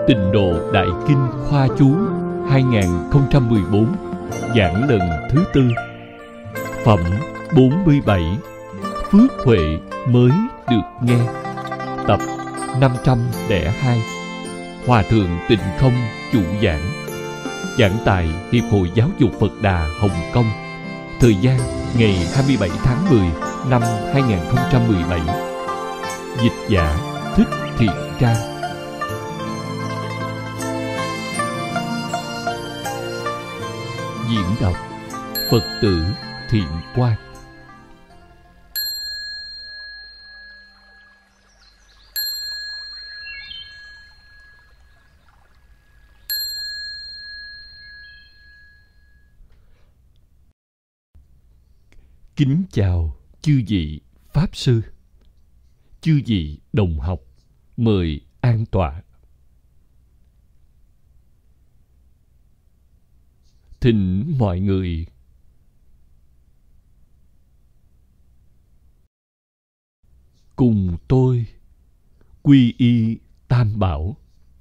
Tịnh Độ Đại Kinh Khoa Chú 2014, giảng lần thứ tư. Phẩm 47, Phước Huệ mới được nghe. Tập 502. Hòa Thượng Tịnh Không chủ giảng. Giảng tại Hiệp hội Giáo dục Phật Đà Hồng Kông. Thời gian ngày 27 tháng 10 năm 2017. Dịch giả Thích Thiện Trang. Diễn đọc Phật tử Thiện Quang. Kính chào chư vị Pháp Sư, chư vị đồng học, mời an tọa. Thỉnh mọi người cùng tôi quy y Tam Bảo.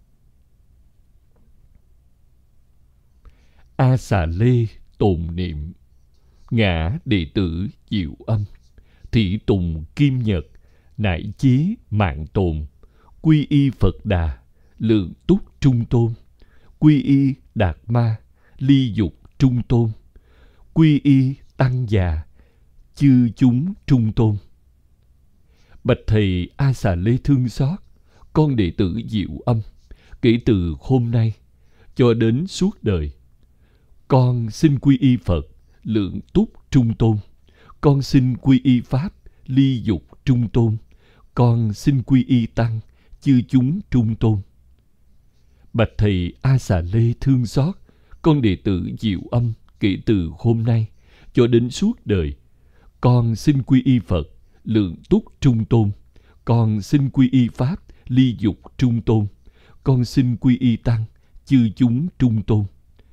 A Xà Lê tồn niệm, ngã đệ tử Diệu Âm, thị tùng Kim Nhật, nải chí mạng tồn, quy y Phật Đà, lượng túc trung tôn, quy y Đạt Ma, ly dục trung tôn, quy y Tăng già, chư chúng trung tôn. Bạch thầy A Xà Lê thương xót, con đệ tử Diệu Âm, kể từ hôm nay cho đến suốt đời, con xin quy y Phật, lượng túc trung tôn. Con xin quy y Pháp, ly dục trung tôn. Con xin quy y Tăng, chư chúng trung tôn. Bạch thầy A Xà Lê thương xót, con đệ tử Diệu Âm, kể từ hôm nay cho đến suốt đời, con xin quy y Phật, lượng túc trung tôn. Con xin quy y Pháp, ly dục trung tôn. Con xin quy y Tăng, chư chúng trung tôn.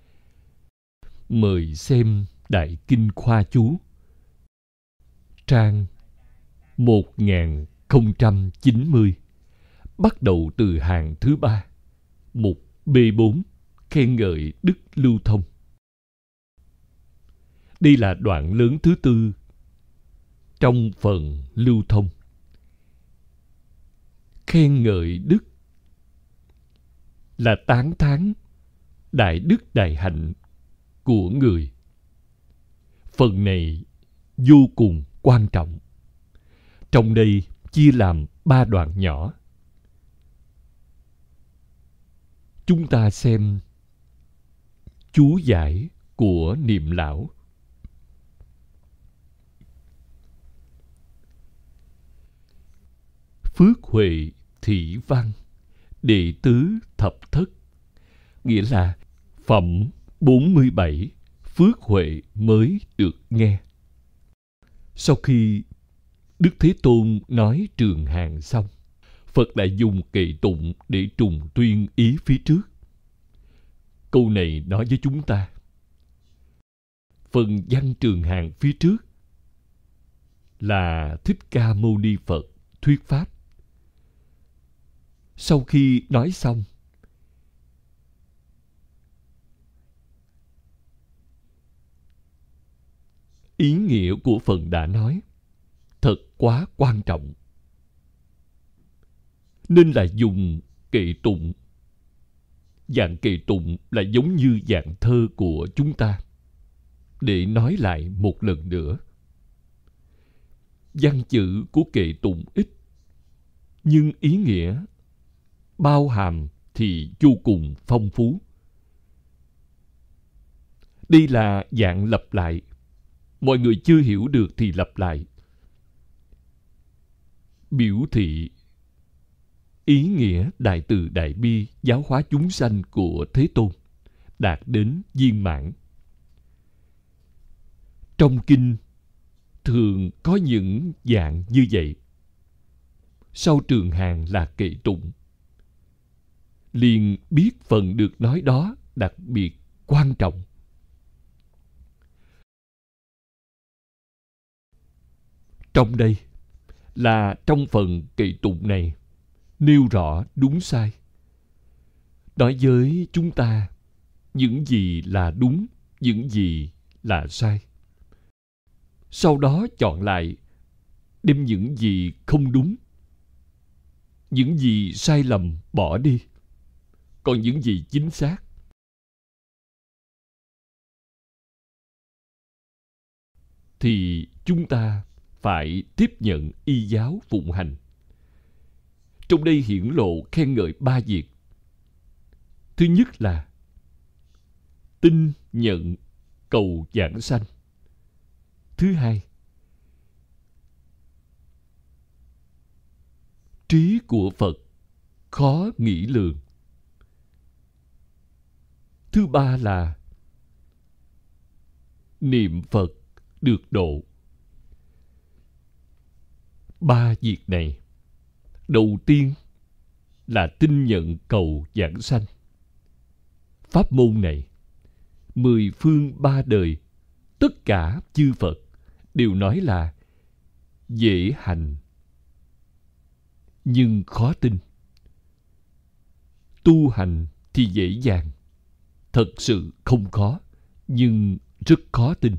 Mời xem Đại Kinh Khoa Chú, trang 1090, bắt đầu từ hàng thứ 3, mục B4, khen ngợi đức lưu thông. Đây là đoạn lớn thứ tư trong phần lưu thông. Khen ngợi đức là tán thán đại đức đại hạnh của người. Phần này vô cùng quan trọng. Trong đây chia làm 3 đoạn nhỏ. Chúng ta xem chú giải của Niệm Lão. Phước Huệ thị văn, đệ tứ thập thất, nghĩa là phẩm 47, Phước Huệ mới được nghe. Sau khi Đức Thế Tôn nói trường hàng xong, Phật lại dùng kệ tụng để trùng tuyên ý phía trước. Câu này nói với chúng ta, phần văn trường hàng phía trước là Thích Ca Mâu Ni Phật thuyết pháp. Sau khi nói xong, ý nghĩa của phần đã nói thật quá quan trọng, nên là dùng kệ tụng. Dạng kệ tụng là giống như dạng thơ của chúng ta, để nói lại một lần nữa. Văn chữ của kệ tụng ít, nhưng ý nghĩa bao hàm thì vô cùng phong phú. Đây là dạng lặp lại. Mọi người chưa hiểu được thì lặp lại, biểu thị ý nghĩa đại từ đại bi giáo hóa chúng sanh của Thế Tôn đạt đến viên mãn. Trong kinh thường có những dạng như vậy. Sau trường hàng là kệ tụng, liền biết phần được nói đó đặc biệt quan trọng. Trong đây là trong phần kệ tụng này nêu rõ đúng sai, nói với chúng ta những gì là đúng, những gì là sai. Sau đó chọn lại, đem những gì không đúng, những gì sai lầm bỏ đi, còn những gì chính xác thì chúng ta phải tiếp nhận y giáo phụng hành. Trong đây hiển lộ khen ngợi 3 việc. Thứ nhất là tin nhận cầu giảng sanh. Thứ hai, trí của Phật khó nghĩ lường. Thứ ba là niệm Phật được độ. 3 việc này, đầu tiên là tin nhận cầu giảng sanh. Pháp môn này, 10 phương 3 đời, tất cả chư Phật đều nói là dễ hành nhưng khó tin. Tu hành thì dễ dàng, thật sự không khó, nhưng rất khó tin.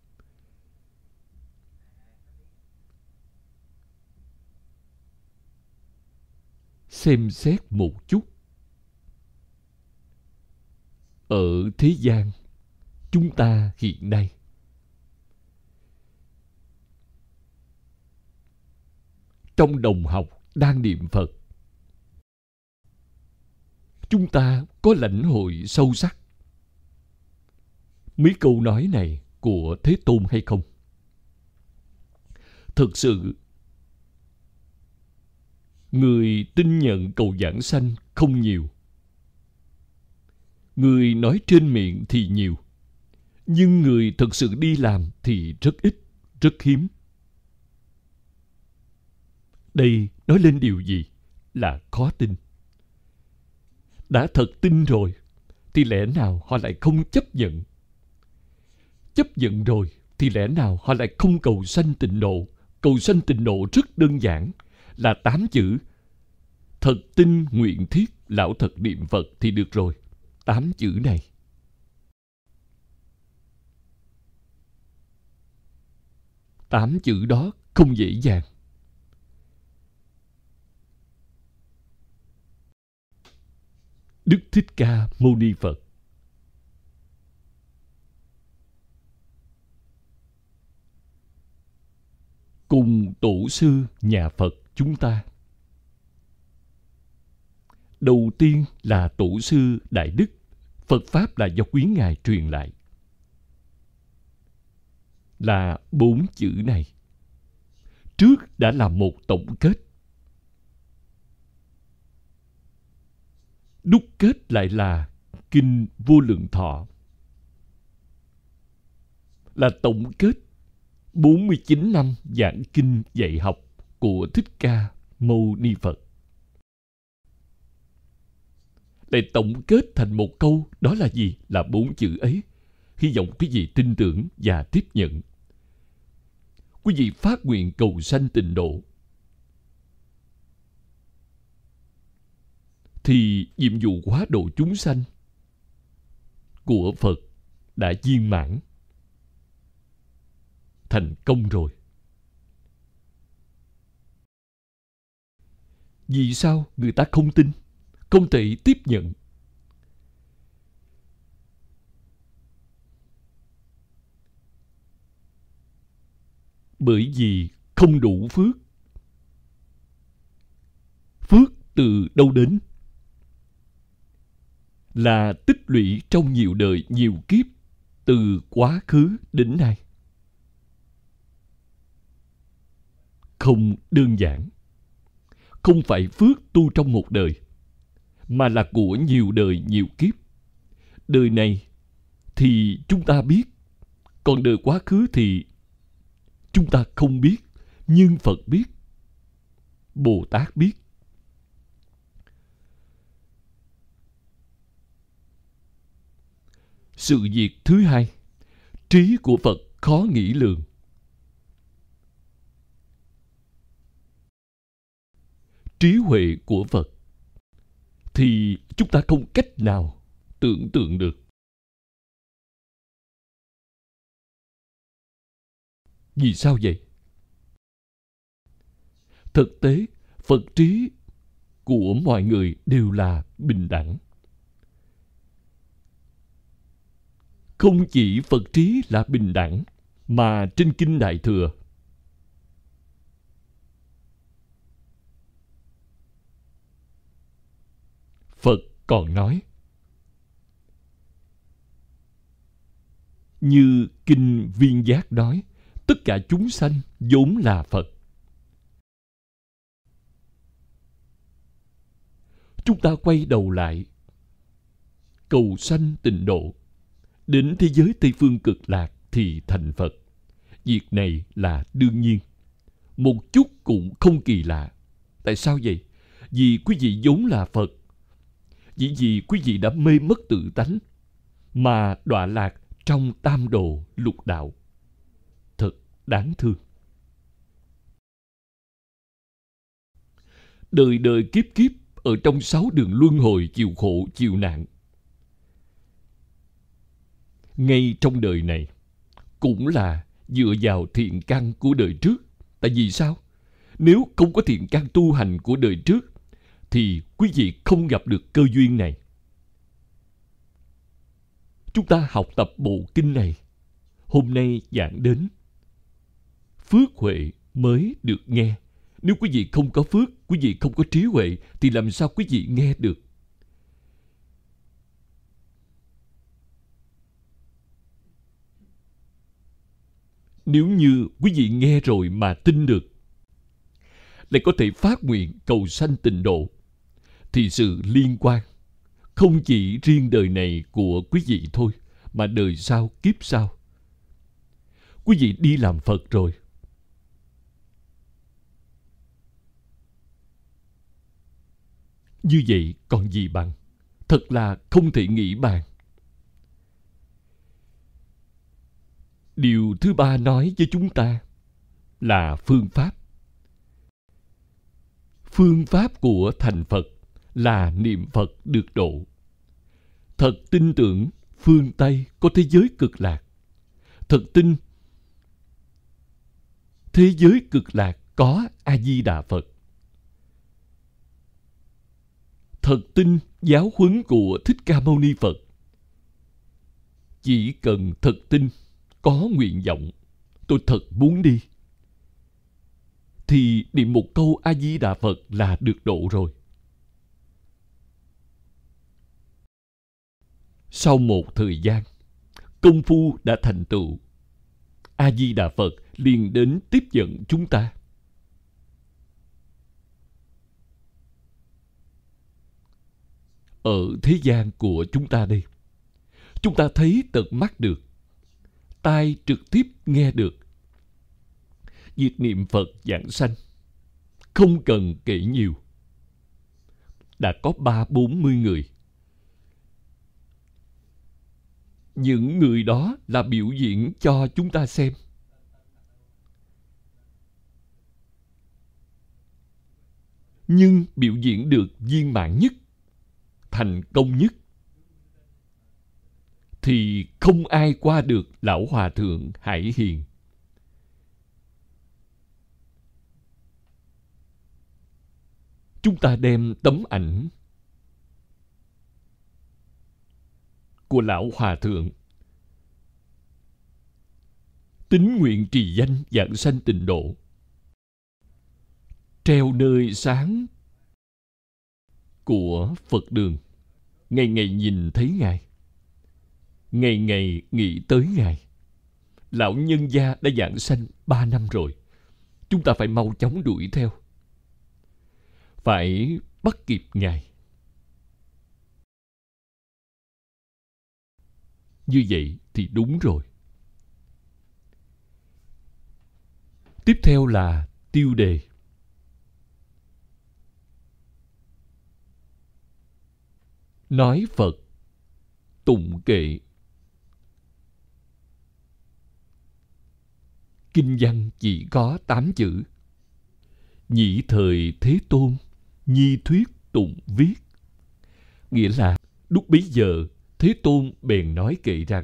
Xem xét một chút. Ở thế gian chúng ta hiện nay, trong đồng học đang niệm Phật, chúng ta có lãnh hội sâu sắc mấy câu nói này của Thế Tôn hay không? Thực sự, người tin nhận cầu giảng sanh không nhiều. Người nói trên miệng thì nhiều, nhưng người thực sự đi làm thì rất ít, rất hiếm. Đây nói lên điều gì? Là khó tin. Đã thật tin rồi, thì lẽ nào họ lại không chấp nhận? Chấp nhận rồi, thì lẽ nào họ lại không cầu sanh tịnh độ? Cầu sanh tịnh độ rất đơn giản, là 8 chữ. Thật tin nguyện thiết, lão thật niệm Phật thì được rồi. 8 chữ này. Tám chữ đó không dễ dàng. Đức Thích Ca Mâu Ni Phật cùng tổ sư nhà Phật chúng ta. Đầu tiên là tổ sư Đại Đức. Phật Pháp là do quý Ngài truyền lại. Là 4 chữ này. Trước đã là một tổng kết. Đúc kết lại là Kinh Vô Lượng Thọ. Là tổng kết 49 năm giảng kinh dạy học của Thích Ca Mâu Ni Phật. Lại tổng kết thành một câu, đó là gì? Là 4 chữ ấy. Hy vọng quý vị tin tưởng và tiếp nhận. Quý vị phát nguyện cầu sanh tịnh độ, thì nhiệm vụ hóa độ chúng sanh của Phật đã viên mãn, thành công rồi. Vì sao người ta không tin, không thể tiếp nhận? Bởi vì không đủ phước. Phước từ đâu đến? Là tích lũy trong nhiều đời, nhiều kiếp, từ quá khứ đến nay. Không đơn giản. Không phải phước tu trong một đời, mà là của nhiều đời, nhiều kiếp. Đời này thì chúng ta biết, còn đời quá khứ thì chúng ta không biết, nhưng Phật biết, Bồ Tát biết. Sự việc thứ hai, trí của Phật khó nghĩ lường. Trí huệ của Phật thì chúng ta không cách nào tưởng tượng được. Vì sao vậy? Thực tế, Phật trí của mọi người đều là bình đẳng. Không chỉ Phật trí là bình đẳng, mà trên Kinh Đại Thừa, Phật còn nói, như Kinh Viên Giác nói, tất cả chúng sanh vốn là Phật. Chúng ta quay đầu lại, cầu sanh tịnh độ, đến thế giới Tây Phương Cực Lạc thì thành Phật. Việc này là đương nhiên, một chút cũng không kỳ lạ. Tại sao vậy? Vì quý vị vốn là Phật. Chỉ vì quý vị đã mê mất tự tánh mà đọa lạc trong tam đồ lục đạo. Thật đáng thương. Đời đời kiếp kiếp ở trong 6 đường luân hồi chịu khổ chịu nạn. Ngay trong đời này cũng là dựa vào thiện căn của đời trước. Tại vì sao? Nếu không có thiện căn tu hành của đời trước thì quý vị không gặp được cơ duyên này. Chúng ta học tập bộ kinh này, hôm nay giảng đến, phước huệ mới được nghe. Nếu quý vị không có phước, quý vị không có trí huệ, thì làm sao quý vị nghe được? Nếu như quý vị nghe rồi mà tin được, lại có thể phát nguyện cầu sanh tịnh độ, thì sự liên quan không chỉ riêng đời này của quý vị thôi, mà đời sau, kiếp sau. Quý vị đi làm Phật rồi. Như vậy còn gì bằng? Thật là không thể nghĩ bàn. Điều thứ ba nói với chúng ta là phương pháp. Phương pháp của thành Phật là niệm Phật được độ. Thật tin tưởng phương Tây có thế giới cực lạc. Thật tin thế giới cực lạc có A-di-đà Phật. Thật tin giáo huấn của Thích Ca Mâu Ni Phật. Chỉ cần thật tin, có nguyện vọng, tôi thật muốn đi, thì niệm một câu A-di-đà Phật là được độ rồi. Sau một thời gian, công phu đã thành tựu, A-di-đà Phật liền đến tiếp dẫn chúng ta. Ở thế gian của chúng ta đây, chúng ta thấy tận mắt được, tai trực tiếp nghe được. Việc niệm Phật giảng sanh không cần kể nhiều, đã có 30-40 người. Những người đó là biểu diễn cho chúng ta xem. Nhưng biểu diễn được viên mãn nhất, thành công nhất, thì không ai qua được Lão Hòa Thượng Hải Hiền. Chúng ta đem tấm ảnh của Lão Hòa Thượng tín nguyện trì danh vãng sanh tịnh độ, treo nơi sáng của Phật đường, ngày ngày nhìn thấy Ngài, ngày ngày nghĩ tới Ngài. Lão nhân gia đã vãng sanh 3 năm rồi, chúng ta phải mau chóng đuổi theo, phải bắt kịp Ngài. Như vậy thì đúng rồi. Tiếp theo là tiêu đề. Nói Phật, tụng kệ. Kinh văn chỉ có 8 chữ. Nhị thời Thế Tôn, nhi thuyết tụng viết. Nghĩa là lúc bấy giờ Thế Tôn bèn nói kệ rằng: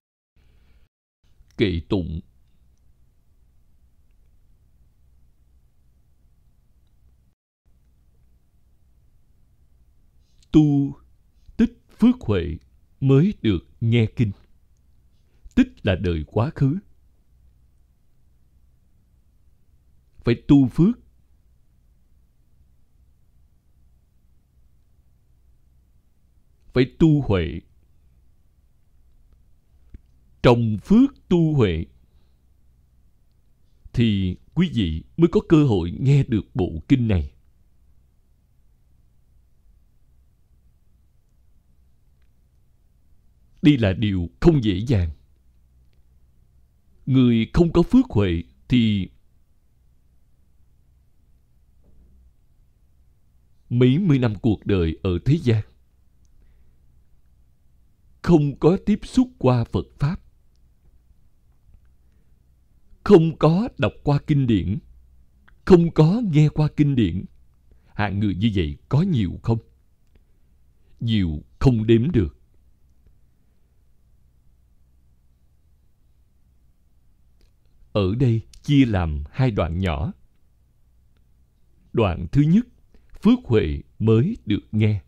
kệ tụng, tu tích phước huệ mới được nghe kinh. Tích là đời quá khứ, phải tu phước. Phải tu huệ, trồng phước tu huệ, thì quý vị mới có cơ hội nghe được bộ kinh này. Đây là điều không dễ dàng. Người không có phước huệ thì mấy mươi năm cuộc đời ở thế gian không có tiếp xúc qua Phật Pháp, không có đọc qua kinh điển, không có nghe qua kinh điển. Hạng người như vậy có nhiều không? Nhiều không đếm được. Ở đây chia làm hai đoạn nhỏ. Đoạn thứ nhất, phước huệ mới được nghe.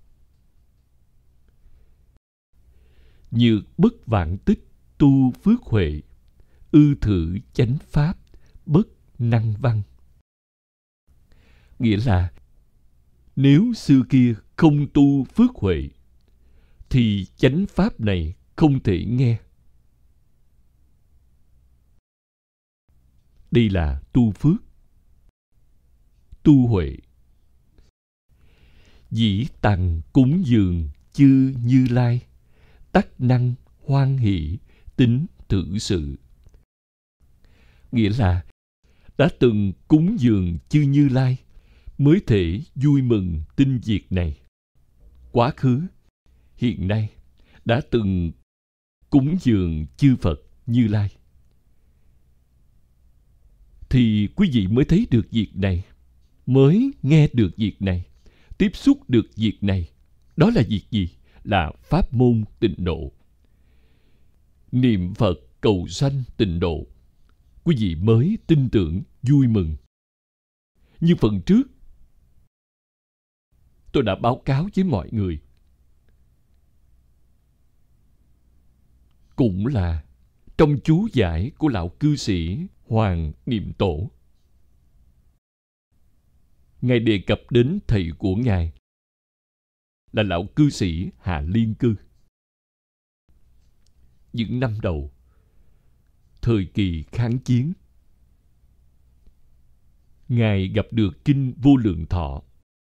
Nhược bất vạn tích tu phước huệ, ư thử chánh pháp bất năng văn. Nghĩa là nếu xưa kia không tu phước huệ thì chánh pháp này không thể nghe. Đây là tu phước, tu huệ. Dĩ tặng cúng dường chư Như Lai, tắc năng hoan hỷ tính thử sự. Nghĩa là đã từng cúng dường chư Như Lai mới thể vui mừng tin việc này. Quá khứ, hiện nay đã từng cúng dường chư Phật Như Lai, thì quý vị mới thấy được việc này, mới nghe được việc này, tiếp xúc được việc này. Đó là việc gì? Là pháp môn tịnh độ. Niệm Phật cầu sanh tịnh độ, quý vị mới tin tưởng, vui mừng. Như phần trước tôi đã báo cáo với mọi người, cũng là trong chú giải của lão cư sĩ Hoàng Niệm Tổ. Ngài đề cập đến thầy của Ngài là lão cư sĩ Hà Liên Cư. Những năm đầu thời kỳ kháng chiến, Ngài gặp được kinh Vô Lượng Thọ.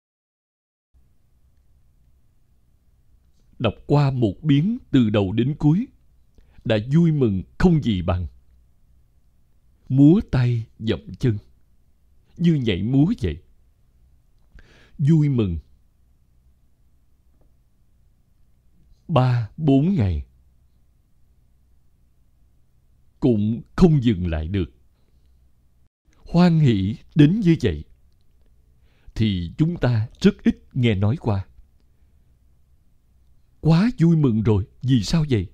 Đọc qua một biến từ đầu đến cuối, đã vui mừng không gì bằng. Múa tay dậm chân, như nhảy múa vậy. Vui mừng 3-4 ngày cũng không dừng lại được. Hoan hỷ đến như vậy thì chúng ta rất ít nghe nói qua. Quá vui mừng rồi. Vì sao vậy?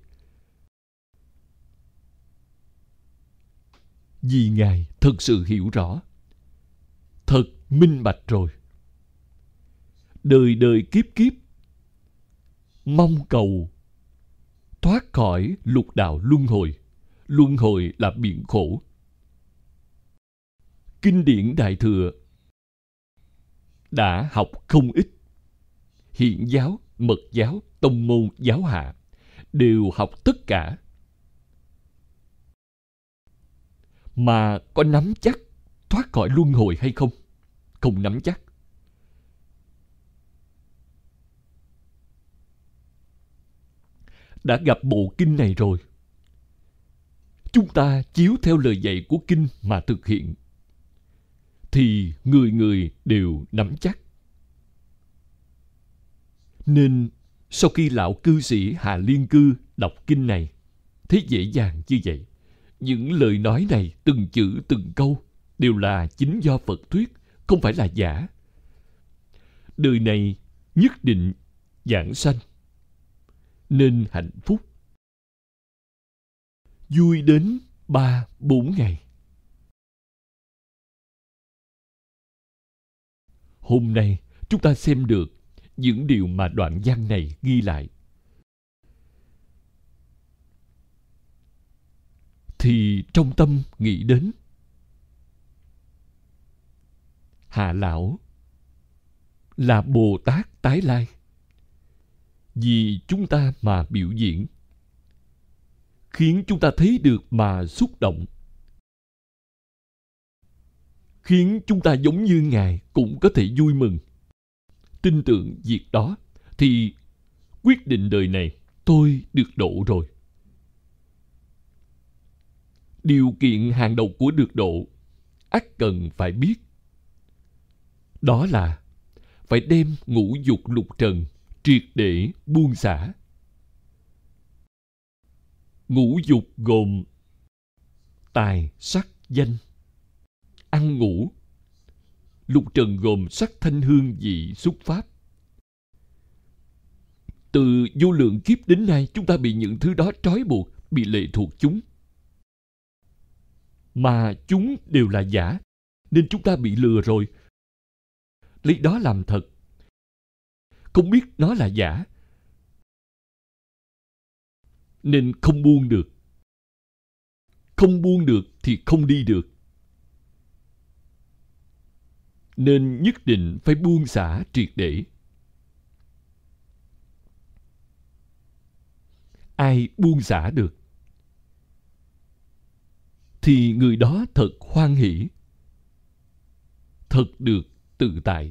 Vì Ngài thật sự hiểu rõ, thật minh bạch rồi. Đời đời kiếp kiếp mong cầu thoát khỏi lục đạo luân hồi. Luân hồi là biển khổ. Kinh điển Đại Thừa đã học không ít. Hiện giáo, mật giáo, tông môn, giáo hạ đều học tất cả. Mà có nắm chắc thoát khỏi luân hồi hay không? Không nắm chắc. Đã gặp bộ kinh này rồi, chúng ta chiếu theo lời dạy của kinh mà thực hiện, thì người người đều nắm chắc. Nên sau khi lão cư sĩ Hà Liên Cư đọc kinh này, thấy dễ dàng như vậy. Những lời nói này, từng chữ từng câu đều là chính do Phật thuyết, không phải là giả. Đời này nhất định giảng sanh, nên hạnh phúc. Vui đến 3-4 ngày. Hôm nay chúng ta xem được những điều mà đoạn văn này ghi lại, thì trong tâm nghĩ đến Hạ Lão là Bồ Tát tái lai, vì chúng ta mà biểu diễn, khiến chúng ta thấy được mà xúc động, khiến chúng ta giống như Ngài cũng có thể vui mừng. Tin tưởng việc đó thì quyết định đời này tôi được độ rồi. Điều kiện hàng đầu của được độ ắt cần phải biết, đó là phải đem ngũ dục lục trần triệt để buông xả. Ngũ dục gồm tài, sắc, danh, ăn ngủ. Lục trần gồm sắc, thanh, hương, vị, xúc, pháp. Từ vô lượng kiếp đến nay, chúng ta bị những thứ đó trói buộc, bị lệ thuộc chúng. Mà chúng đều là giả, nên chúng ta bị lừa rồi. Lấy đó làm thật, không biết nó là giả, nên không buông được. Không buông được thì không đi được. Nên nhất định phải buông xả triệt để. Ai buông xả được thì người đó thật hoan hỷ, thật được tự tại.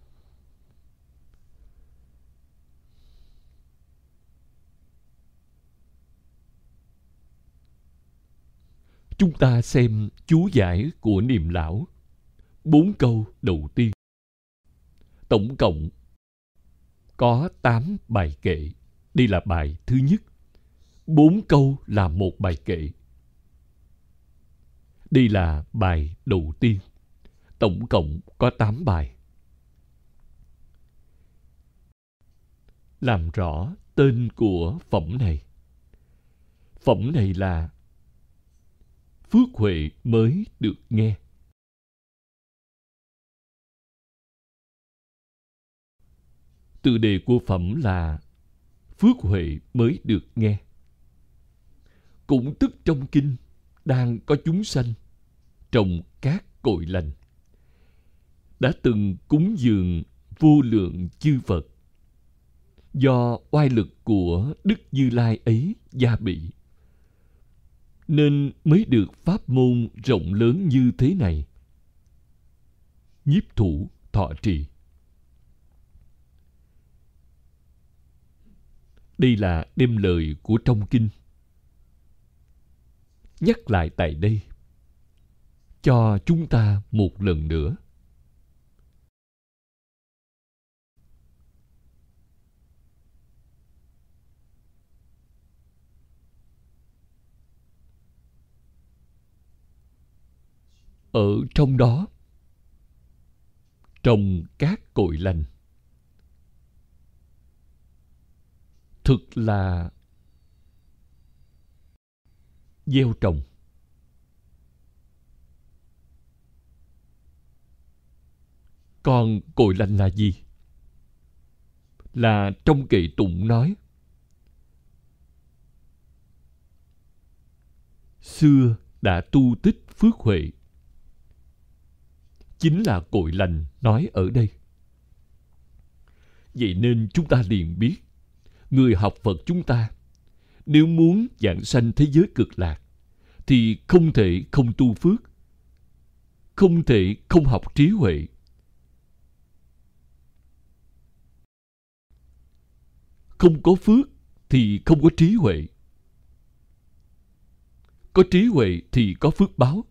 Chúng ta xem chú giải của Niệm Lão, 4 câu đầu tiên. Tổng cộng có 8 bài kệ. Đây là bài thứ nhất. 4 câu là một bài kệ. Đây là bài đầu tiên. Tổng cộng có 8 bài. Làm rõ tên của phẩm này. Phẩm này là phước huệ mới được nghe. Tựa đề của phẩm là phước huệ mới được nghe. Cũng tức trong kinh đang có chúng sanh trong các cội lành, đã từng cúng dường vô lượng chư Phật, do oai lực của Đức Như Lai ấy gia bị, nên mới được pháp môn rộng lớn như thế này. Nhiếp thủ thọ trì. Đây là đem lời của trong kinh nhắc lại tại đây cho chúng ta một lần nữa. Ở trong đó, trong các cội lành, thực là gieo trồng. Còn cội lành là gì? Là trong kệ tụng nói: xưa đã tu tích phước huệ. Chính là cội lành nói ở đây. Vậy nên chúng ta liền biết, người học Phật chúng ta nếu muốn vãng sanh thế giới cực lạc thì không thể không tu phước, không thể không học trí huệ. Không có phước thì không có trí huệ. Có trí huệ thì có phước báo.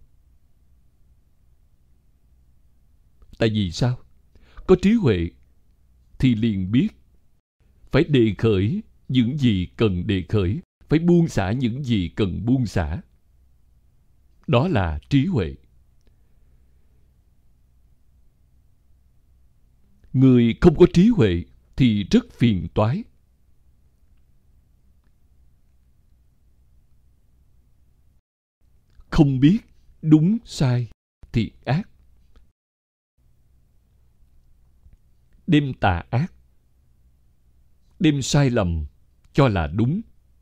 Tại vì sao? Có trí huệ thì liền biết phải đề khởi những gì cần đề khởi, phải buông xả những gì cần buông xả. Đó là trí huệ. Người không có trí huệ thì rất phiền toái. Không biết đúng sai, thiện ác, đem tà ác, đem sai lầm cho là đúng,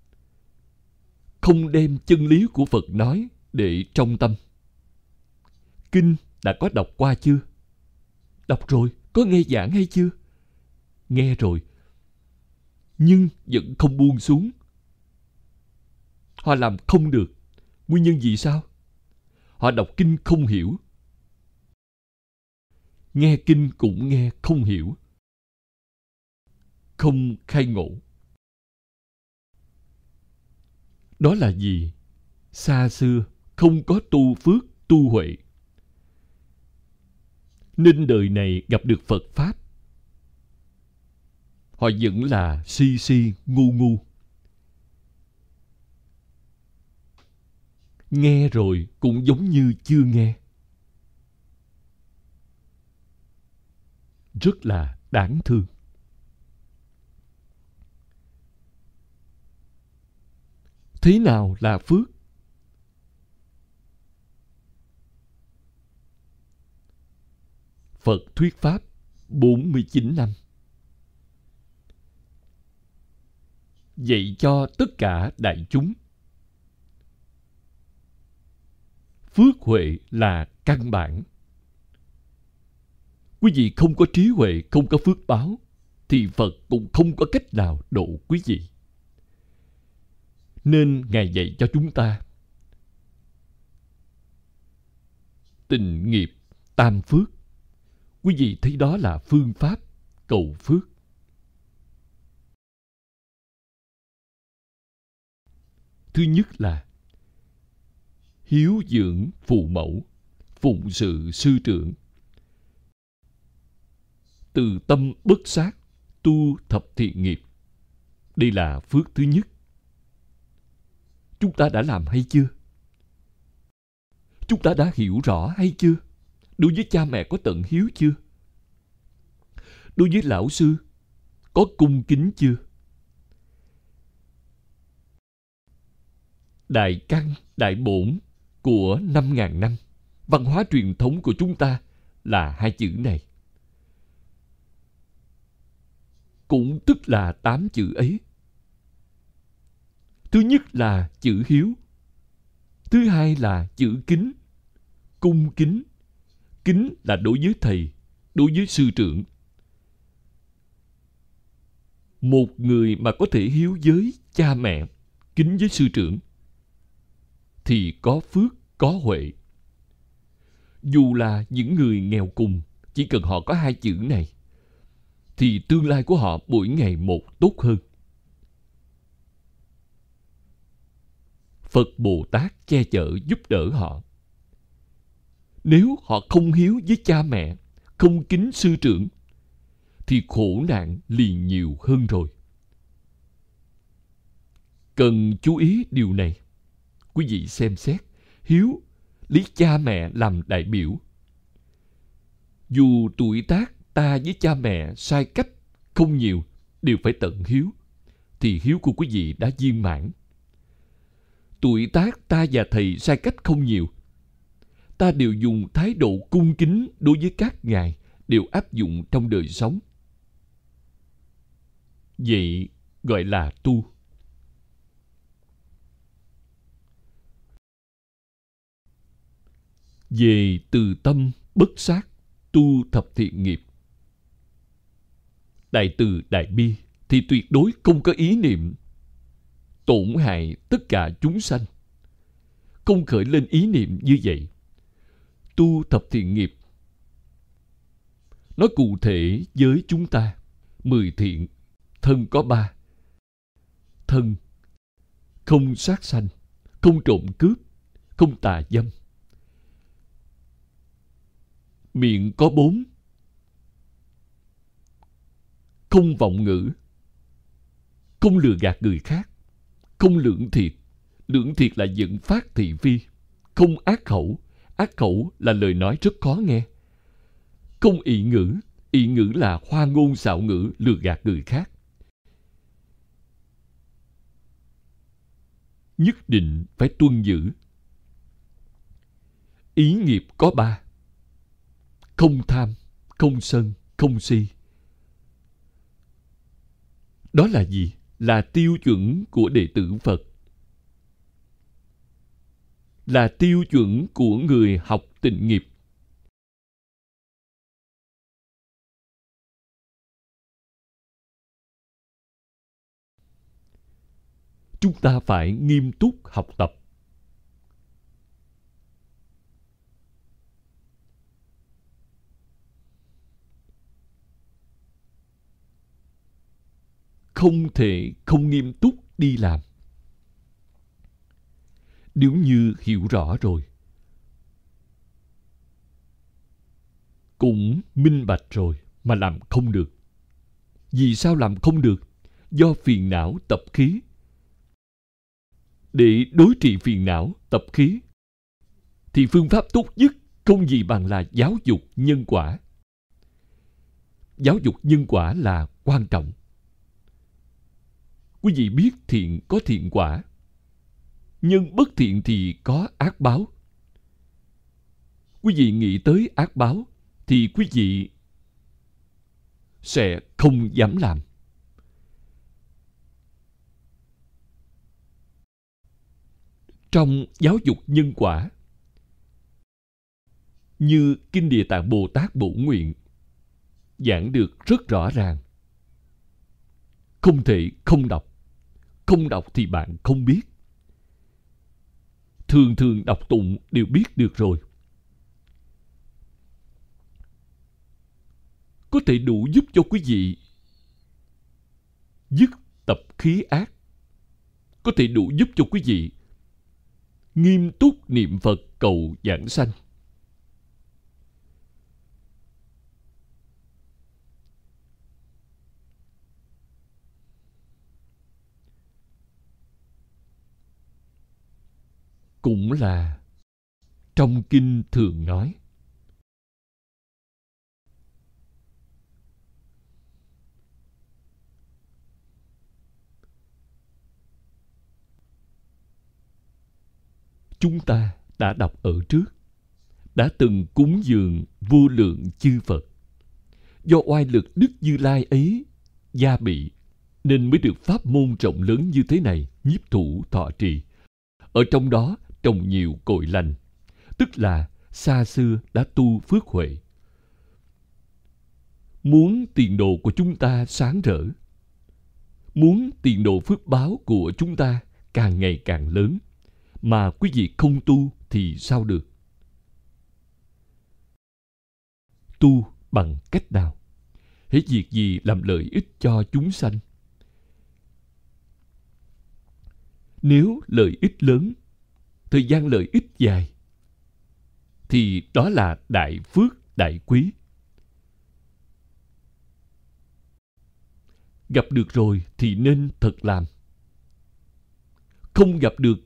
không đem chân lý của Phật nói để trong tâm. Kinh đã có đọc qua chưa? Đọc rồi. Có nghe giảng hay chưa? Nghe rồi. Nhưng vẫn không buông xuống. Họ làm không được. Nguyên nhân vì sao? Họ đọc kinh không hiểu. Nghe kinh cũng nghe không hiểu. Không khai ngộ. Đó là gì? Xa xưa không có tu phước, tu huệ, nên đời này gặp được Phật Pháp, họ vẫn là si si, ngu ngu. Nghe rồi cũng giống như chưa nghe. Rất là đáng thương. Thế nào là phước? Phật thuyết Pháp 49 năm, dạy cho tất cả đại chúng. Phước huệ là căn bản. Quý vị không có trí huệ, không có phước báo, thì Phật cũng không có cách nào độ quý vị. Nên Ngài dạy cho chúng ta tịnh nghiệp tam phước. Quý vị thấy đó là phương pháp cầu phước. Thứ nhất là hiếu dưỡng phụ mẫu, phụng sự sư trưởng, từ tâm bất sát, tu thập thiện nghiệp. Đây là phước thứ nhất. Chúng ta đã làm hay chưa? Chúng ta đã hiểu rõ hay chưa? Đối với cha mẹ có tận hiếu chưa? Đối với lão sư có cung kính chưa? Đại căn, đại bổn của 5.000 năm văn hóa truyền thống của chúng ta là hai chữ này. Cũng tức là 8 chữ ấy. Thứ nhất là chữ hiếu. Thứ hai là chữ kính, cung kính. Kính là đối với thầy, đối với sư trưởng. Một người mà có thể hiếu với cha mẹ, kính với sư trưởng, thì có phước, có huệ. Dù là những người nghèo cùng, chỉ cần họ có hai chữ này, thì tương lai của họ mỗi ngày một tốt hơn. Phật Bồ Tát che chở giúp đỡ họ. Nếu họ không hiếu với cha mẹ, không kính sư trưởng, thì khổ nạn liền nhiều hơn rồi. Cần chú ý điều này. Quý vị xem xét, hiếu lấy cha mẹ làm đại biểu. Dù tuổi tác ta với cha mẹ sai cách không nhiều, đều phải tận hiếu, thì hiếu của quý vị đã viên mãn. Tuổi tác ta và thầy sai cách không nhiều, ta đều dùng thái độ cung kính đối với các ngài, đều áp dụng trong đời sống. Vậy gọi là tu. Về từ tâm bất sát, tu thập thiện nghiệp. Đại từ đại bi thì tuyệt đối không có ý niệm tổn hại tất cả chúng sanh. Không khởi lên ý niệm như vậy. Tu thập thiện nghiệp nói cụ thể với chúng ta. 10 thiện, thân có 3. Thân, không sát sanh, không trộm cướp, không tà dâm. Miệng có 4. Không vọng ngữ, không lừa gạt người khác, không lưỡng thiệt. Lưỡng thiệt là dẫn phát thị phi. Không ác khẩu. Ác khẩu là lời nói rất khó nghe. Không ị ngữ. ỷ ngữ là hoa ngôn xạo ngữ, lừa gạt người khác. Nhất định phải tuân giữ. Ý nghiệp có 3: không tham, không sân, không si. Đó là gì? Là tiêu chuẩn của đệ tử Phật, là tiêu chuẩn của người học tịnh nghiệp. Chúng ta phải nghiêm túc học tập. Không thể không nghiêm túc đi làm. Nếu như hiểu rõ rồi, cũng minh bạch rồi mà làm không được. Vì sao làm không được? Do phiền não tập khí. Để đối trị phiền não tập khí thì phương pháp tốt nhất không gì bằng là giáo dục nhân quả. Giáo dục nhân quả là quan trọng. Quý vị biết thiện có thiện quả, nhưng bất thiện thì có ác báo. Quý vị nghĩ tới ác báo thì quý vị sẽ không dám làm. Trong giáo dục nhân quả, như Kinh Địa Tạng Bồ Tát Bổ Nguyện giảng được rất rõ ràng. Không thể không đọc. Không đọc thì bạn không biết. Thường thường đọc tụng đều biết được rồi. Có thể đủ giúp cho quý vị dứt tập khí ác. Có thể đủ giúp cho quý vị nghiêm túc niệm Phật cầu giảng sanh. Cũng là trong kinh thường nói, chúng ta đã đọc ở trước, đã từng cúng dường vô lượng chư Phật. Do oai lực Đức Như Lai ấy gia bị, nên mới được pháp môn rộng lớn như thế này nhiếp thủ thọ trì. Ở trong đó trồng nhiều cội lành, tức là xa xưa đã tu phước huệ. Muốn tiền đồ của chúng ta sáng rỡ, muốn tiền đồ phước báo của chúng ta càng ngày càng lớn, mà quý vị không tu thì sao được? Tu bằng cách nào? Hễ việc gì làm lợi ích cho chúng sanh. Nếu lợi ích lớn, thời gian lợi ích dài, thì đó là đại phước, đại quý. Gặp được rồi thì nên thật làm. Không gặp được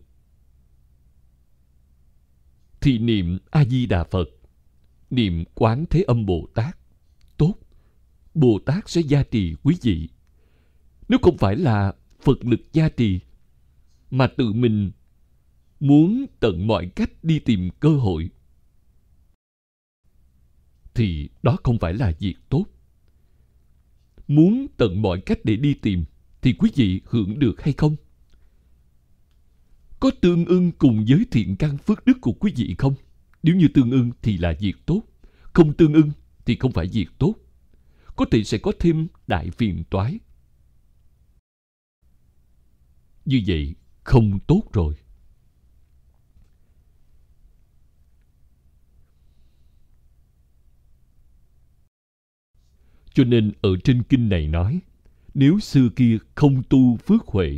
thì niệm A-di-đà Phật, niệm Quán Thế Âm Bồ Tát. Tốt, Bồ Tát sẽ gia trì quý vị. Nếu không phải là Phật lực gia trì, mà tự mình muốn tận mọi cách đi tìm cơ hội, thì đó không phải là việc tốt. Muốn tận mọi cách để đi tìm, thì quý vị hưởng được hay không? Có tương ưng cùng với thiện căn phước đức của quý vị không? Nếu như tương ưng thì là việc tốt, không tương ưng thì không phải việc tốt. Có thể sẽ có thêm đại phiền toái. Như vậy không tốt rồi. Cho nên ở trên kinh này nói, nếu xưa kia không tu phước huệ,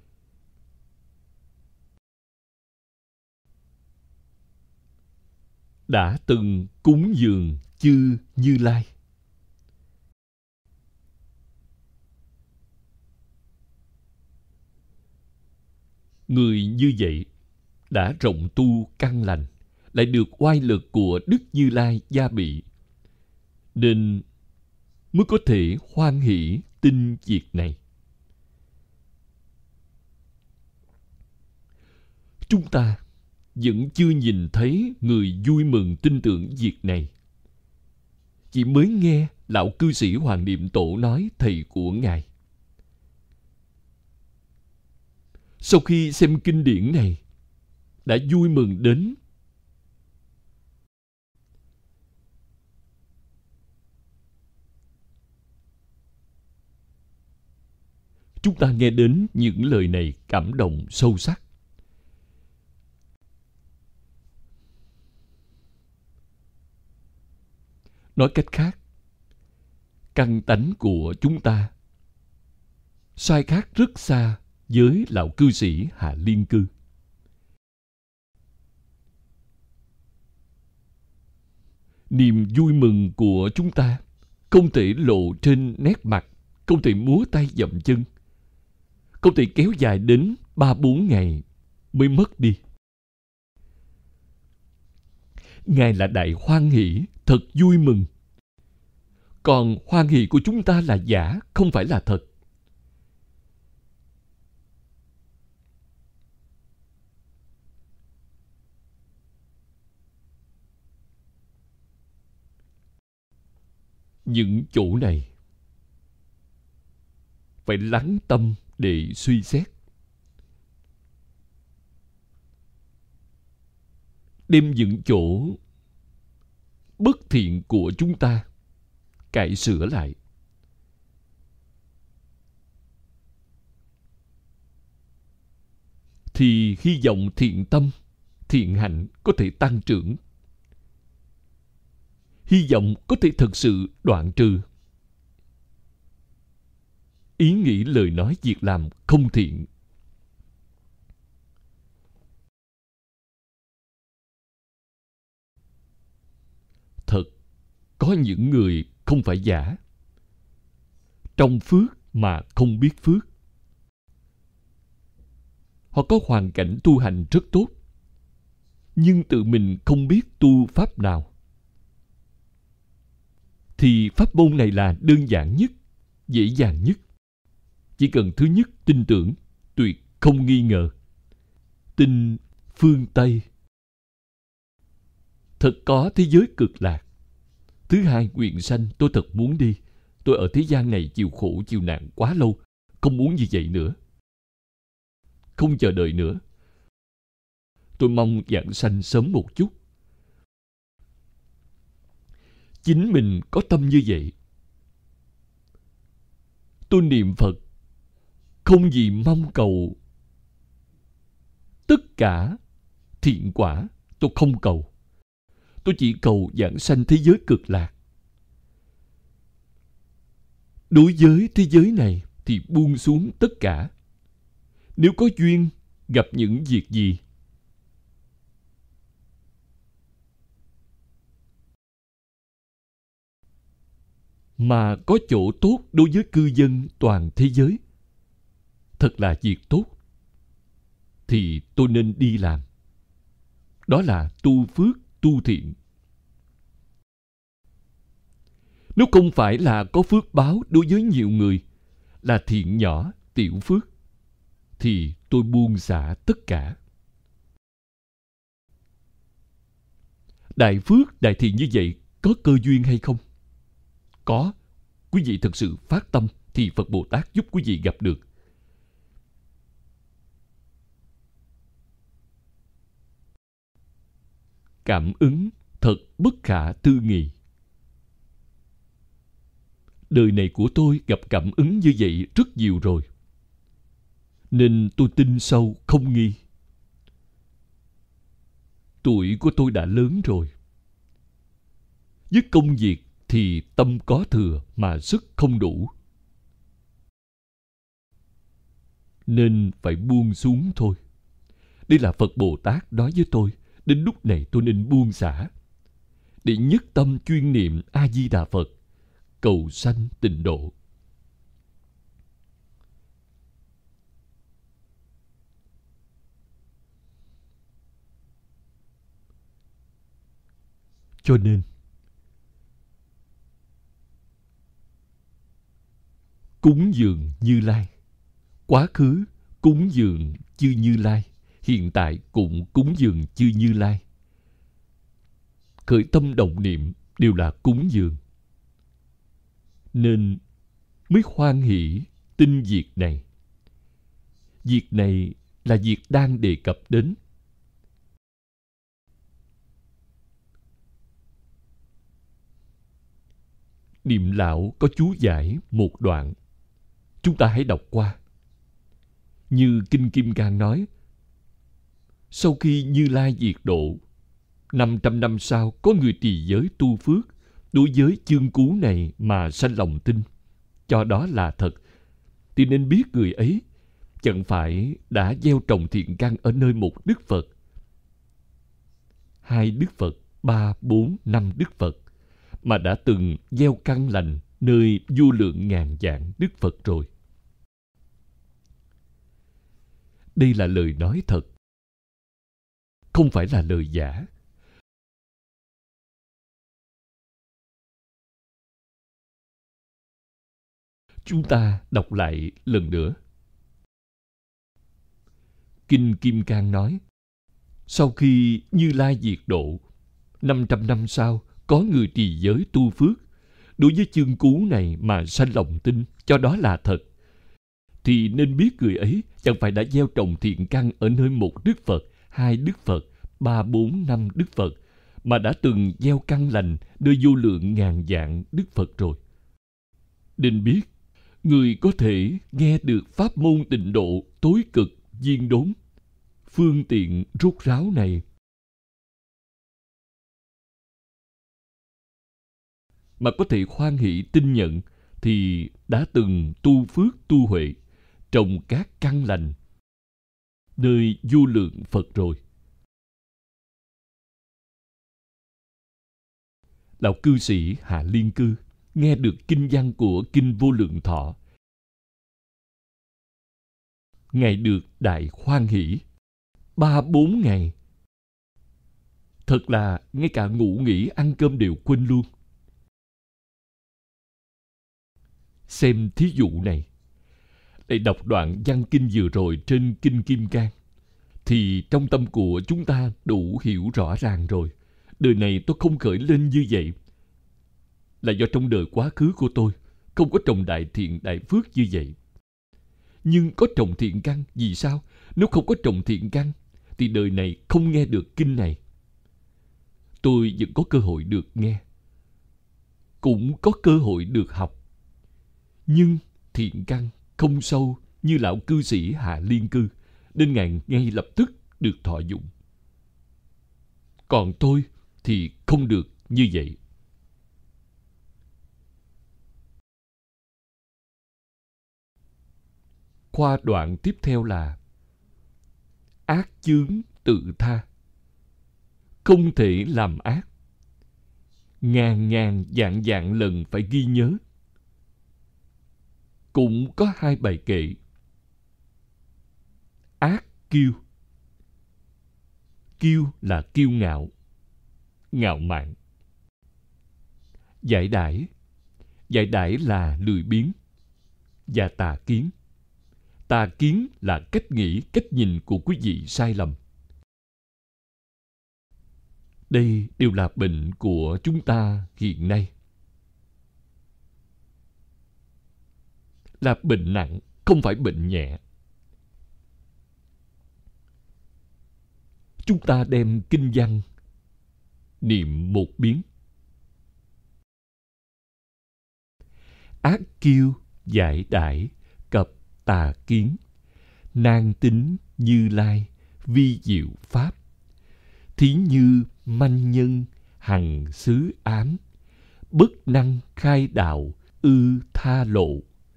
đã từng cúng dường chư Như Lai, người như vậy đã rộng tu căn lành, lại được oai lực của Đức Như Lai gia bị, nên mới có thể hoan hỷ tin việc này. Chúng ta vẫn chưa nhìn thấy người vui mừng tin tưởng việc này. Chỉ mới nghe lão cư sĩ Hoàng Niệm Tổ nói thầy của Ngài. Sau khi xem kinh điển này, đã vui mừng đến chúng ta nghe đến những lời này cảm động sâu sắc. Nói cách khác, căn tánh của chúng ta sai khác rất xa với lão cư sĩ Hạ Liên Cư. Niềm vui mừng của chúng ta không thể lộ trên nét mặt, không thể múa tay dậm chân, không thể kéo dài đến 3-4 ngày mới mất đi. Ngài là đại hoan hỷ, thật vui mừng. Còn hoan hỷ của chúng ta là giả, không phải là thật. Những chỗ này phải lắng tâm để suy xét. Đem những chỗ bất thiện của chúng ta cải sửa lại. Thì hy vọng thiện tâm, thiện hạnh có thể tăng trưởng. Hy vọng có thể thực sự đoạn trừ ý nghĩ, lời nói, việc làm không thiện. Thật, có những người không phải giả, trong phước mà không biết phước. Họ có hoàn cảnh tu hành rất tốt, nhưng tự mình không biết tu pháp nào. Thì pháp môn này là đơn giản nhất, dễ dàng nhất. Chỉ cần thứ nhất tin tưởng, tuyệt không nghi ngờ. Tin phương Tây thật có thế giới cực lạc. Thứ hai, nguyện sanh, tôi thật muốn đi. Tôi ở thế gian này chịu khổ chịu nạn quá lâu, không muốn như vậy nữa, không chờ đợi nữa. Tôi mong vãng sanh sớm một chút. Chính mình có tâm như vậy. Tôi niệm Phật không gì mong cầu tất cả thiện quả, tôi không cầu. Tôi chỉ cầu vãng sanh thế giới cực lạc. Đối với thế giới này thì buông xuống tất cả. Nếu có duyên gặp những việc gì, mà có chỗ tốt đối với cư dân toàn thế giới, thật là việc tốt, thì tôi nên đi làm. Đó là tu phước, tu thiện. Nếu không phải là có phước báo đối với nhiều người, là thiện nhỏ, tiểu phước, thì tôi buông xả tất cả. Đại phước, đại thiện như vậy có cơ duyên hay không? Có. Quý vị thực sự phát tâm thì Phật Bồ Tát giúp quý vị gặp được. Cảm ứng thật bất khả tư nghị. Đời này của tôi gặp cảm ứng như vậy rất nhiều rồi, nên tôi tin sâu không nghi. Tuổi của tôi đã lớn rồi. Với công việc thì tâm có thừa mà sức không đủ, nên phải buông xuống thôi. Đây là Phật Bồ Tát nói với tôi, đến lúc này tôi nên buông xả, để nhất tâm chuyên niệm A-di-đà Phật, cầu sanh tịnh độ. Cho nên, cúng dường Như Lai. Quá khứ cúng dường chư Như Lai, hiện tại cũng cúng dường chư Như Lai. Khởi tâm động niệm đều là cúng dường, nên mới hoan hỷ tin việc này. Việc này là việc đang đề cập đến. Niệm lão có chú giải một đoạn, chúng ta hãy đọc qua. Như Kinh Kim Cang nói, sau khi Như Lai diệt độ, 500 năm sau có người trì giới tu phước, đối với chương cú này mà sanh lòng tin, cho đó là thật, thì nên biết người ấy chẳng phải đã gieo trồng thiện căn ở nơi một Đức Phật, 2 Đức Phật, 3, 4, 5 Đức Phật, mà đã từng gieo căn lành nơi vô lượng ngàn vạn Đức Phật rồi. Đây là lời nói thật, không phải là lời giả. Chúng ta đọc lại lần nữa. Kinh Kim Cang nói, sau khi Như Lai diệt độ, 500 năm sau có người trì giới tu phước, đối với chương cú này mà sanh lòng tin, cho đó là thật, thì nên biết người ấy chẳng phải đã gieo trồng thiện căn ở nơi một Đức Phật, 2 Đức Phật, 3, 4, 5 Đức Phật, mà đã từng gieo căn lành nơi vô lượng ngàn vạn Đức Phật rồi. Nên biết, người có thể nghe được pháp môn tịnh độ tối cực viên đốn, phương tiện rốt ráo này, mà có thể hoan hỷ tin nhận, thì đã từng tu phước tu huệ, trồng các căn lành nơi vô lượng Phật rồi. Lão cư sĩ Hạ Liên Cư nghe được kinh văn của Kinh Vô Lượng Thọ, Ngài được đại hoan hỷ. 3-4 ngày, thật là ngay cả ngủ nghỉ ăn cơm đều quên luôn. Xem thí dụ này, để đọc đoạn văn kinh vừa rồi trên Kinh Kim Cang, thì trong tâm của chúng ta đủ hiểu rõ ràng rồi. Đời này tôi không khởi lên như vậy là do trong đời quá khứ của tôi không có trồng đại thiện đại phước như vậy. Nhưng có trồng thiện căn, vì sao? Nếu không có trồng thiện căn thì đời này không nghe được kinh này. Tôi vẫn có cơ hội được nghe, cũng có cơ hội được học. Nhưng thiện căn không sâu như lão cư sĩ Hạ Liên Cư, nên Ngài ngay lập tức được thọ dụng. Còn tôi thì không được như vậy. Khoa đoạn tiếp theo là ác chướng tự tha. Không thể làm ác. Ngàn ngàn vạn vạn lần phải ghi nhớ. Cũng có 2 bài kệ. Ác kiêu. Kiêu là kiêu ngạo, ngạo mạn. Giải đãi. Giải đãi là lười biếng. Và tà kiến. Tà kiến là cách nghĩ, cách nhìn của quý vị sai lầm. Đây đều là bệnh của chúng ta hiện nay. Là bệnh nặng, không phải bệnh nhẹ. Chúng ta đem kinh văn niệm một biến. Ác kiêu giải đãi cập tà kiến, nan tính Như Lai vi diệu pháp. Thí như manh nhân hằng xứ ám, bất năng khai đạo ư tha lộ.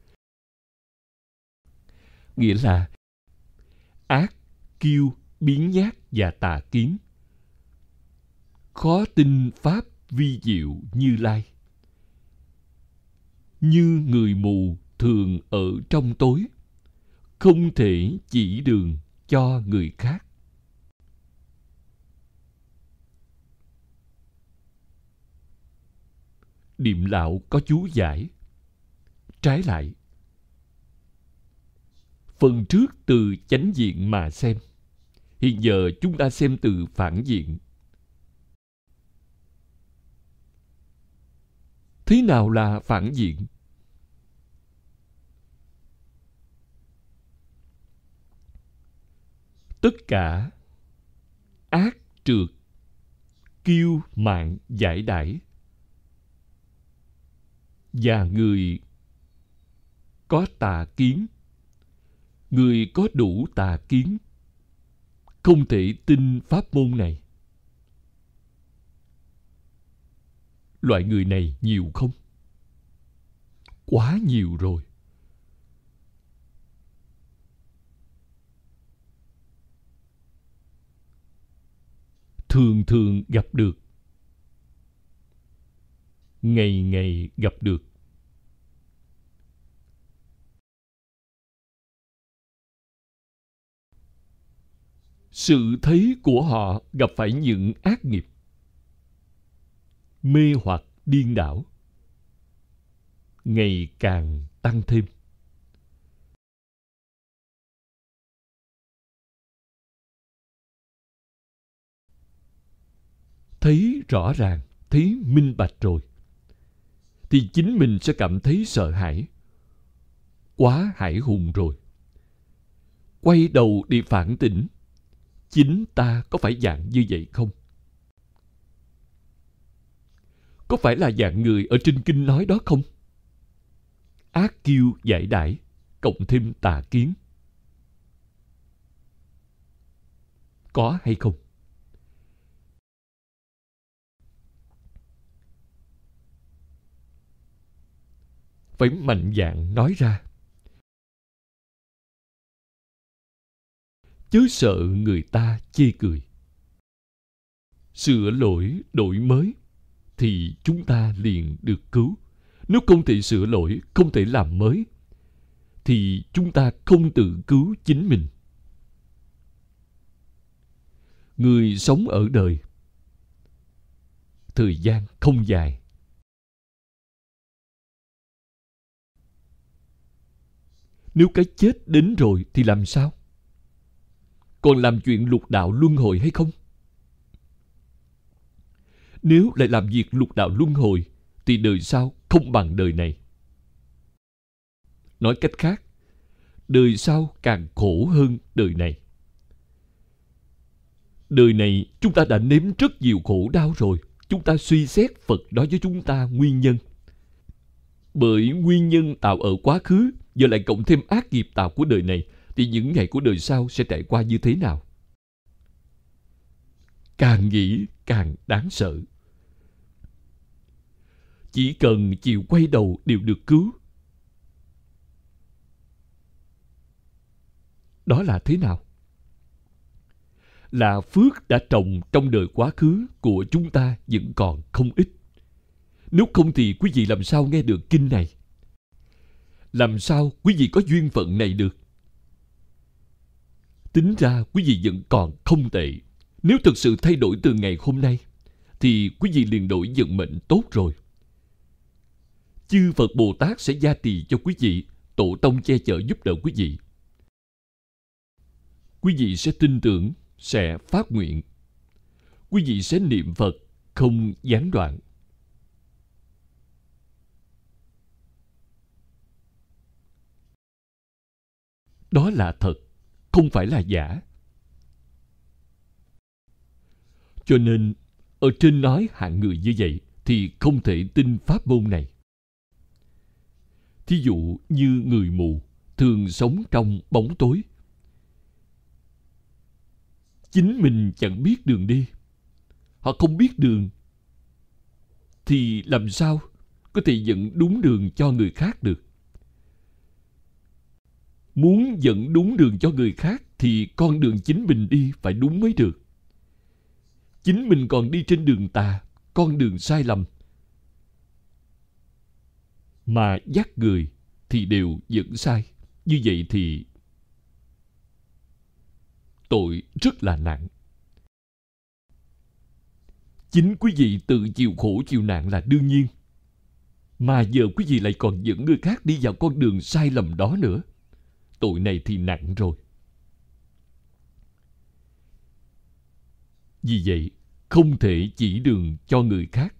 Nghĩa là ác, kiêu, biếng nhác và tà kiến, khó tin pháp vi diệu Như Lai. Như người mù thường ở trong tối, không thể chỉ đường cho người khác. Điềm lão có chú giải. Trái lại, Phần trước từ chánh diện mà xem. Hiện giờ chúng ta xem từ phản diện. Thế nào là phản diện? Tất cả ác trượt, kiêu mạn giải đãi và người có tà kiến, người có đủ tà kiến không thể tin pháp môn này. Loại người này nhiều không? Quá nhiều rồi. Thường thường gặp được, ngày ngày gặp được. Sự thấy của họ gặp phải những ác nghiệp, mê hoặc điên đảo, ngày càng tăng thêm. Thấy rõ ràng, thấy minh bạch rồi, thì chính mình sẽ cảm thấy sợ hãi. Quá hãi hùng rồi. Quay đầu đi phản tỉnh, chính ta có phải dạng như vậy không? Có phải là dạng người ở trên kinh nói đó không? Ác kiêu giải đãi, cộng thêm tà kiến. Có hay không? Phải mạnh dạn nói ra. Chớ sợ người ta chê cười. Sửa lỗi, đổi mới, thì chúng ta liền được cứu. Nếu không thể sửa lỗi, không thể làm mới, thì chúng ta không tự cứu chính mình. Người sống ở đời, thời gian không dài. Nếu cái chết đến rồi thì làm sao? Còn làm chuyện lục đạo luân hồi hay không? Nếu lại làm việc lục đạo luân hồi, thì đời sau không bằng đời này. Nói cách khác, đời sau càng khổ hơn đời này. Đời này chúng ta đã nếm rất nhiều khổ đau rồi. Chúng ta suy xét Phật nói với chúng ta nguyên nhân. Bởi nguyên nhân tạo ở quá khứ, giờ lại cộng thêm ác nghiệp tạo của đời này, thì những ngày của đời sau sẽ trải qua như thế nào? Càng nghĩ càng đáng sợ. Chỉ cần chịu quay đầu đều được cứu. Đó là thế nào? Là phước đã trồng trong đời quá khứ của chúng ta vẫn còn không ít. Nếu không thì quý vị làm sao nghe được kinh này? Làm sao quý vị có duyên phận này được? Tính ra quý vị vẫn còn không tệ. Nếu thực sự thay đổi từ ngày hôm nay, thì quý vị liền đổi vận mệnh tốt rồi. Chư Phật Bồ Tát sẽ gia trì cho quý vị, tổ tông che chở giúp đỡ quý vị. Quý vị sẽ tin tưởng, sẽ phát nguyện. Quý vị sẽ niệm Phật, không gián đoạn. Đó là thật, không phải là giả. Cho nên, ở trên nói hạng người như vậy thì không thể tin pháp môn này. Thí dụ như người mù, thường sống trong bóng tối. Chính mình chẳng biết đường đi. Họ không biết đường, thì làm sao có thể dẫn đúng đường cho người khác được? Muốn dẫn đúng đường cho người khác thì con đường chính mình đi phải đúng mới được. Chính mình còn đi trên đường tà, con đường sai lầm, mà dắt người thì đều dẫn sai. Như vậy thì tội rất là nặng. Chính quý vị tự chịu khổ chịu nạn là đương nhiên, mà giờ quý vị lại còn dẫn người khác đi vào con đường sai lầm đó nữa. tội này thì nặng rồi. Vì vậy, không thể chỉ đường cho người khác.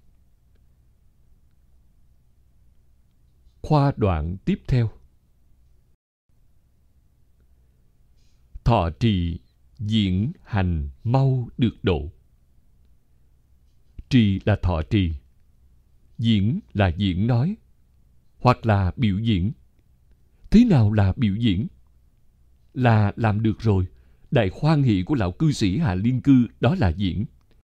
Khoa đoạn tiếp theo. Thọ trì, diễn hành mau được độ. Trì là thọ trì, diễn là diễn nói, hoặc là biểu diễn. Thế nào là biểu diễn? Là làm được rồi. Đại hoan hỷ của lão cư sĩ Hạ Liên Cư đó là diễn.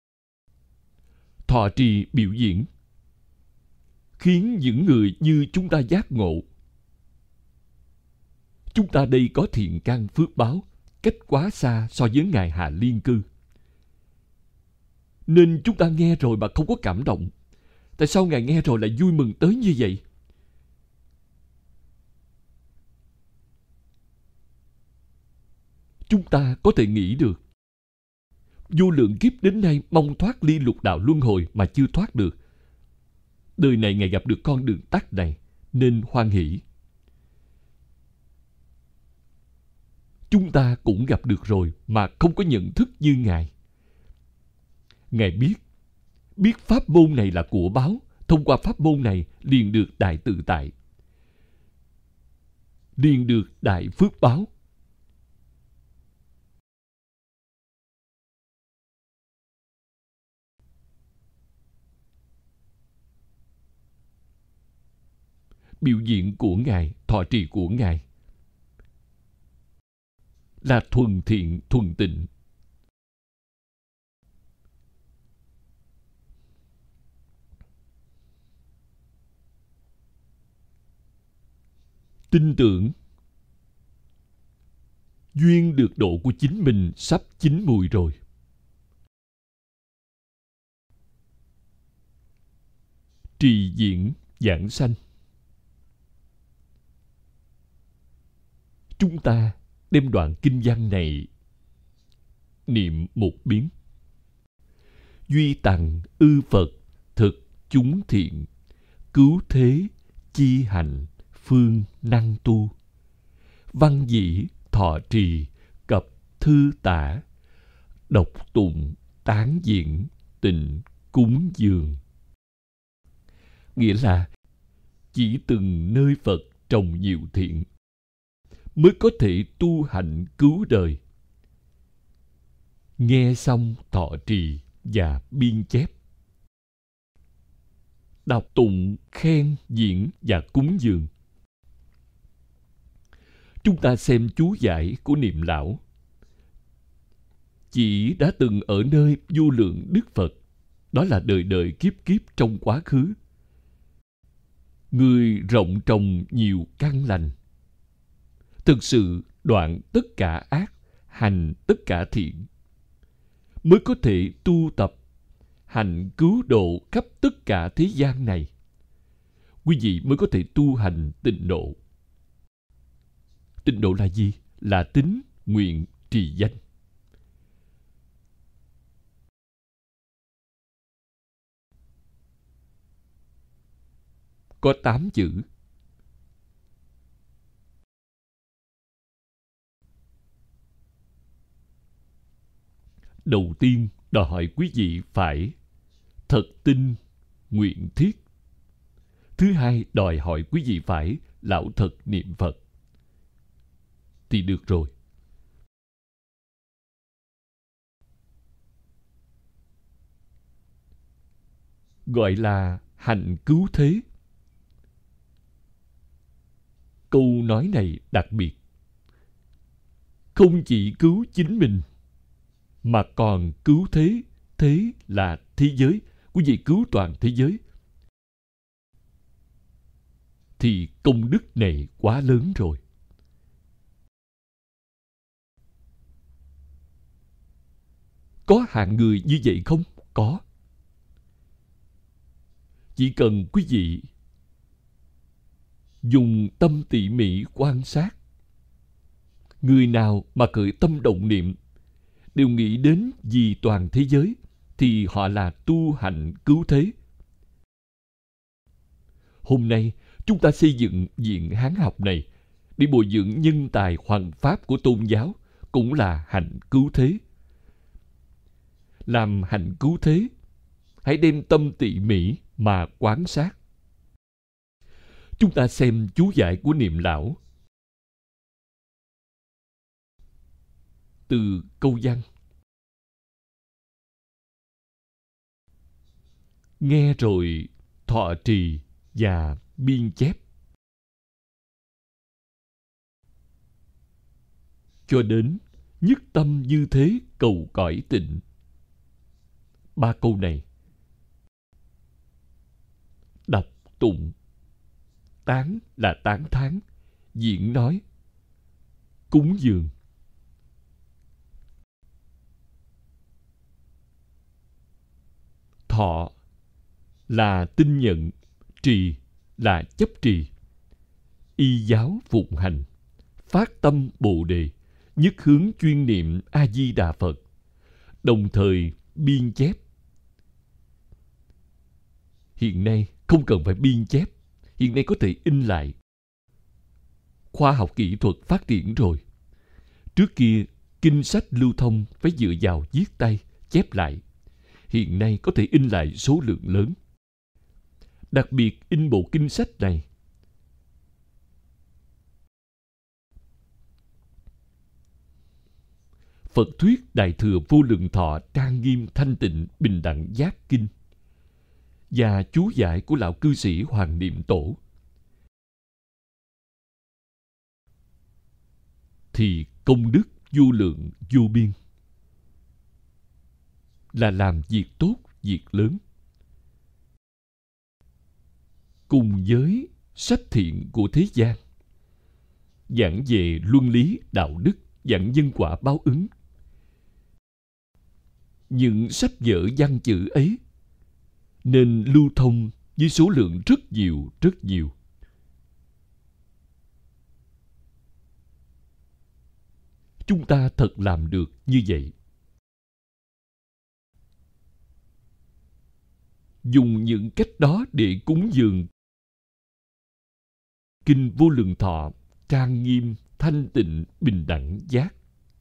Thọ trì biểu diễn khiến những người như chúng ta giác ngộ. Chúng ta đây có thiện căn phước báo, cách quá xa so với Ngài Hạ Liên Cư. Nên chúng ta nghe rồi mà không có cảm động. Tại sao Ngài nghe rồi lại vui mừng tới như vậy? Chúng ta có thể nghĩ được. Vô lượng kiếp đến nay mong thoát ly lục đạo luân hồi mà chưa thoát được. Đời này Ngài gặp được con đường tắt này, nên hoan hỷ. Chúng ta cũng gặp được rồi mà không có nhận thức như Ngài. Ngài biết pháp môn này là của báo, thông qua pháp môn này liền được đại tự tại, liền được đại phước báo. Biểu diễn của Ngài, thọ trì của Ngài là thuần thiện, thuần tịnh. Tin tưởng duyên được độ của chính mình sắp chín mùi rồi. Trì diễn giảng sanh. Chúng ta đem đoạn kinh văn này niệm một biến. Duy tặng ư Phật thực chúng thiện, cứu thế chi hành phương năng tu. Văn dĩ thọ trì cập thư tả, đọc tụng tán diễn tịnh cúng dường. Nghĩa là chỉ từng nơi Phật trồng nhiều thiện mới có thể tu hạnh cứu đời. Nghe xong thọ trì và biên chép, đọc tụng khen diễn và cúng dường. Chúng ta xem chú giải của Niệm Lão. Chỉ đã từng ở nơi vô lượng Đức Phật, đó là đời đời kiếp kiếp trong quá khứ. Người rộng trồng nhiều căn lành, thực sự đoạn tất cả ác, hành tất cả thiện, mới có thể tu tập hành cứu độ khắp tất cả thế gian này. Quý vị mới có thể tu hành tịnh độ. Tịnh độ là gì? Là tín, nguyện, trì danh. Có 8 chữ. Đầu tiên đòi hỏi quý vị phải thật tin, nguyện thiết. Thứ hai đòi hỏi quý vị phải lão thật niệm Phật. Thì được rồi. Gọi là hành cứu thế. Câu nói này đặc biệt. Không chỉ cứu chính mình, mà còn cứu thế. Thế là thế giới. Quý vị cứu toàn thế giới. Thì công đức này quá lớn rồi. Có hạng người như vậy không? Có. Chỉ cần quý vị dùng tâm tỉ mỉ quan sát, người nào mà khởi tâm động niệm đều nghĩ đến vì toàn thế giới, thì họ là tu hạnh cứu thế. Hôm nay chúng ta xây dựng viện Hán học này để bồi dưỡng nhân tài hoằng pháp của tôn giáo cũng là hạnh cứu thế. Làm hạnh cứu thế, hãy đem tâm tỉ mỉ mà quan sát. Chúng ta xem chú giải của Niệm Lão. Từ câu văn: nghe rồi thọ trì và biên chép, cho đến nhất tâm như thế cầu cõi tịnh. 3 câu này đọc tụng, tán là tán thán, diễn nói, cúng dường. Thọ là tin nhận, trì là chấp trì, y giáo phụng hành, phát tâm Bồ Đề, nhất hướng chuyên niệm A Di Đà Phật, đồng thời biên chép. Hiện nay không cần phải biên chép, hiện nay có thể in lại. Khoa học kỹ thuật phát triển rồi. Trước kia kinh sách lưu thông phải dựa vào viết tay chép lại. Hiện nay có thể in lại số lượng lớn. Đặc biệt in bộ kinh sách này, Phật thuyết Đại Thừa Vô Lượng Thọ Trang Nghiêm Thanh Tịnh Bình Đẳng Giác Kinh và chú giải của lão cư sĩ Hoàng Niệm Tổ, thì công đức vô lượng vô biên, là làm việc tốt, việc lớn. Cùng với sách thiện của thế gian, giảng về luân lý đạo đức, giảng nhân quả báo ứng, những sách vở văn chữ ấy nên lưu thông với số lượng rất nhiều, rất nhiều. Chúng ta thật làm được như vậy. Dùng những cách đó để cúng dường Kinh Vô Lượng Thọ Trang Nghiêm Thanh Tịnh Bình Đẳng Giác.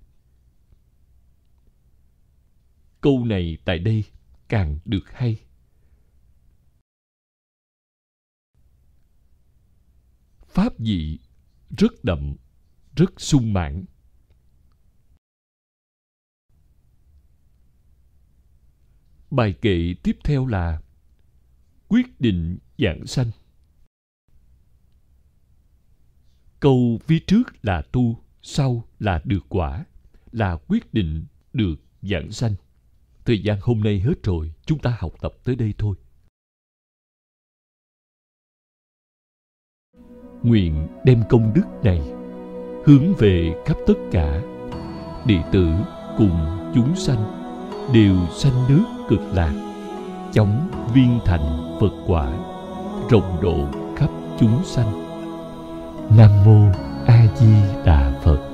Câu này tại đây càng được hay. Pháp vị rất đậm, rất sung mãn. Bài kệ tiếp theo là quyết định giảng sanh. Câu phía trước là tu, sau là được quả, là quyết định được giảng sanh. Thời gian hôm nay hết rồi, chúng ta học tập tới đây thôi. Nguyện đem công đức này hướng về khắp tất cả đệ tử cùng chúng sanh đều sanh nước Cực Lạc, chóng viên thành Phật quả, rộng độ khắp chúng sanh. Nam mô A Di Đà Phật.